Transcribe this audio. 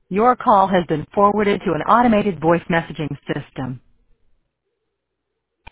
Your call has been forwarded to an automated voice messaging system.